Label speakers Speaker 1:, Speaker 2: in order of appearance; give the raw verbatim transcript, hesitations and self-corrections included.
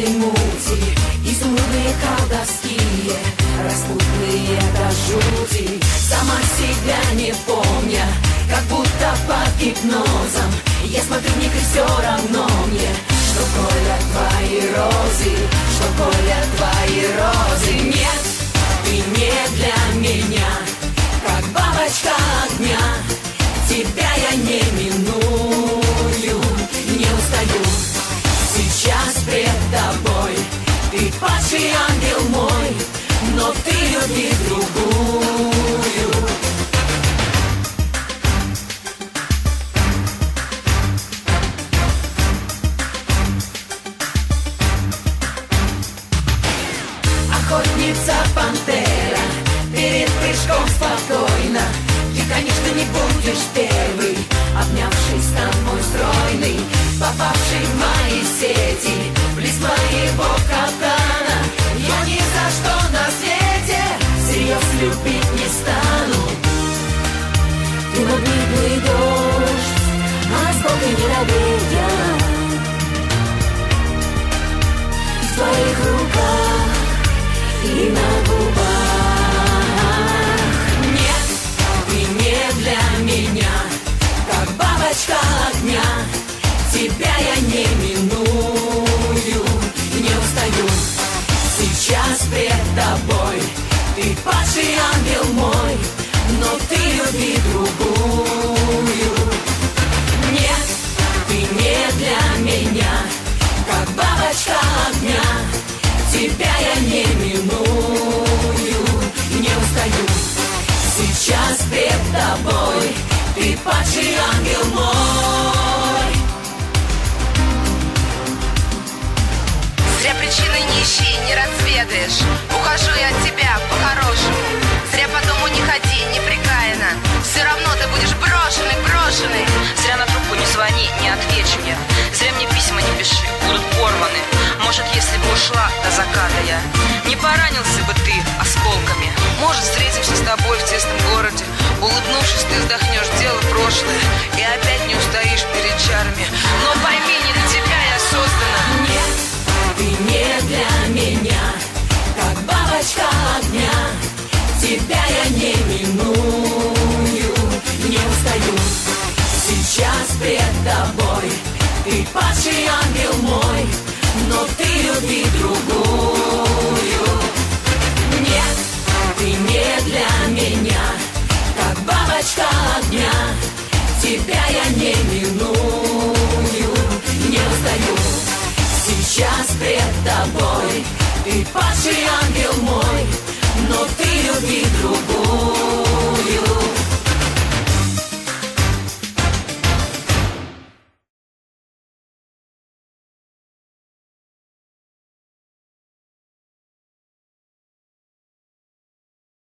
Speaker 1: мути, изумрудные колдовские, распутные до жути. Сама себя не помня, как будто под гипнозом, я смотрю в них и все равно мне, что колят твои розы, что колят твои розы. Нет, ты не для меня, как бабочка огня, тебя я не миную, не устаю. Сейчас пред тобой ты падший ангел мой, но ты люби другую. Охотница пантера, перед прыжком спокойно, ты, конечно, не будешь первый, обнявшись там мой стройный, попавший в мои сети, близ моего капкана. Я ни за что на свете всерьез любить не стану. Ты магнитный дождь, осколки недоверия, в твоих руках и на губах. Нет, ты не для меня, как бабочка огня, тебя я не миную, не устаю. Сейчас пред тобой ты падший ангел мой, но ты люби другую. Нет, ты не для меня, как бабочка огня, тебя я не миную, не устаю. Сейчас пред тобой ты падший ангел мой.
Speaker 2: Зря причины не ищи, не разведаешь. Ухожу я от тебя по-хорошему. Зря по дому не ходи, непрекаянно. Все равно ты будешь брошенный, брошенный. Зря на трубку не звони, не отвечу я. Зря мне письма не пиши, будут порваны. Может, если бы ушла до заката я, не поранился бы ты осколками. Может, встретимся с тобой в тесном городе. Улыбнувшись, ты вздохнешь дело прошлое и опять не устоишь перед чарами. Но пойми, не для тебя я создана.
Speaker 1: Нет, ты не для меня, как бабочка огня, тебя я не миную, не устаю. Сейчас пред тобой ты падший ангел мой, но ты люби другую. Нет, ты не для меня, как бабочка огня, тебя я не миную, не устаю. Сейчас пред тобой ты падший ангел мой, но ты люби другую.